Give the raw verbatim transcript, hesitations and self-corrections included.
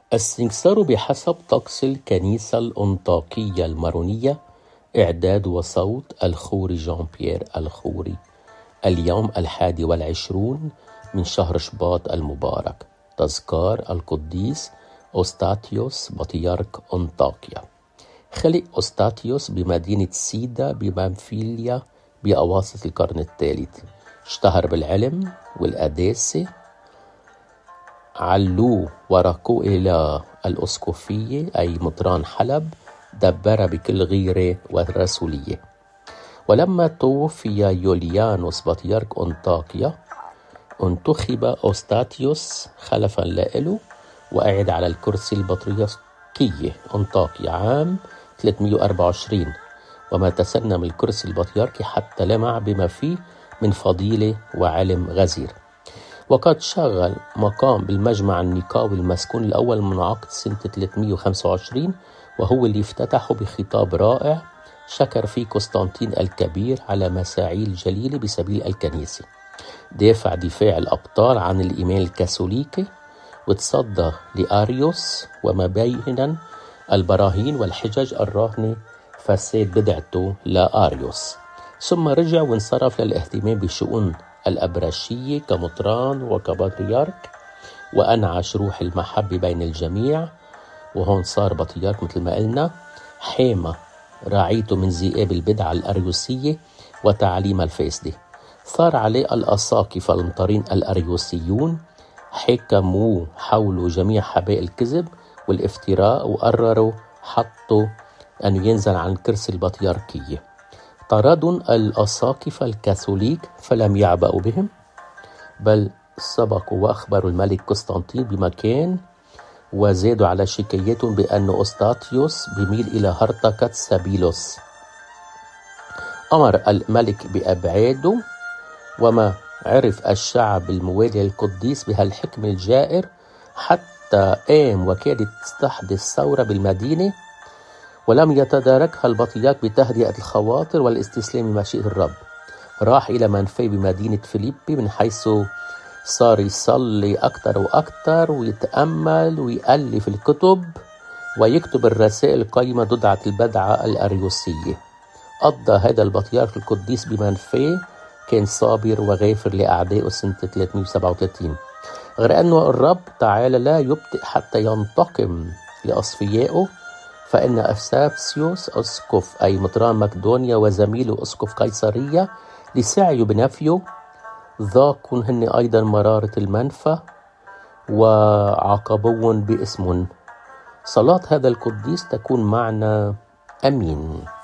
السنكسار بحسب طقس الكنيسة الأنطاكية المارونية، إعداد وصوت الخوري جان بيير الخوري. اليوم الحادي والعشرون من شهر شباط المبارك، تذكار القديس أوستاتيوس بطيارك أنطاكيا. خلق أوستاتيوس بمدينة سيدا ببنفيليا بأواسط القرن الثالث. اشتهر بالعلم والقداسة، علوه ورقوه إلى الأسقفية أي مطران حلب، دبر بكل غيرة والرسولية. ولما توفي يوليانوس بطيارك أنطاكيا، انتخب أوستاتيوس خلفا له وقعد على الكرسي البطريركية أنطاكيا عام ثلاثمئة وأربعة وعشرين، وما تسنم الكرسي البطريركي حتى لمع بما فيه من فضيلة وعلم غزير. وقد شغل مقام بالمجمع النيقاوي المسكون الأول منعقد سنة ثلاثمئة وخمسة وعشرين، وهو اللي افتتحه بخطاب رائع شكر فيه قسطنطين الكبير على مساعيه الجليلة بسبيل الكنيسة. دافع دفاع الأبطال عن الإيمان الكاثوليكي، وتصدى لأريوس وما بينا البراهين والحجج الراهنة فساد بدعته لأريوس. ثم رجع وانصرف للاهتمام بشؤون الأبرشية كمطران وكبطريرك، وأنعش روح المحبة بين الجميع. وهون صار بطريرك مثل ما قلنا، حامى رعيته من ذئاب البدعة الأريوسية وتعاليم الفاسدة. صار عليه الأساقفة المطرين الأريوسيون، حكموا حولوا جميع حبائل الكذب والافتراء، وقرروا حطوا أن ينزل عن كرسي البطريركية. طردوا الأساقفة الكاثوليك فلم يعبأوا بهم، بل سبقوا وأخبروا الملك قسطنطين بمكان، وزادوا على شكايتهم بأن أوستاتيوس بميل إلى هرطقة سابيلوس. أمر الملك بأبعاده، وما عرف الشعب الموالي للقديس بهالحكم الجائر حتى قام وكادت تستحدث ثورة بالمدينة، ولم يتداركها البطريرك بتهدئة الخواطر والاستسلام لمشيئة الرب. راح إلى منفى بمدينة فيليبي، من حيث صار يصلي أكتر وأكتر ويتأمل ويألف الكتب ويكتب الرسائل القيمة ضد البدعة الأريوسية. قضى هذا البطريرك القديس بمنفى، كان صابر وغافر لأعدائه سنة ثلاثمئة وسبعة وثلاثين. غير أنه الرب تعالى لا يبطئ حتى ينتقم لأصفيائه، فإن أفسافسيوس أسقف أي مطران مقدونيا وزميله أسقف قيصرية لسعيه بنفيه ذاقوا هن أيضا مرارة المنفى وعاقبون باسم. صلاة هذا القديس تكون معنا. أمين.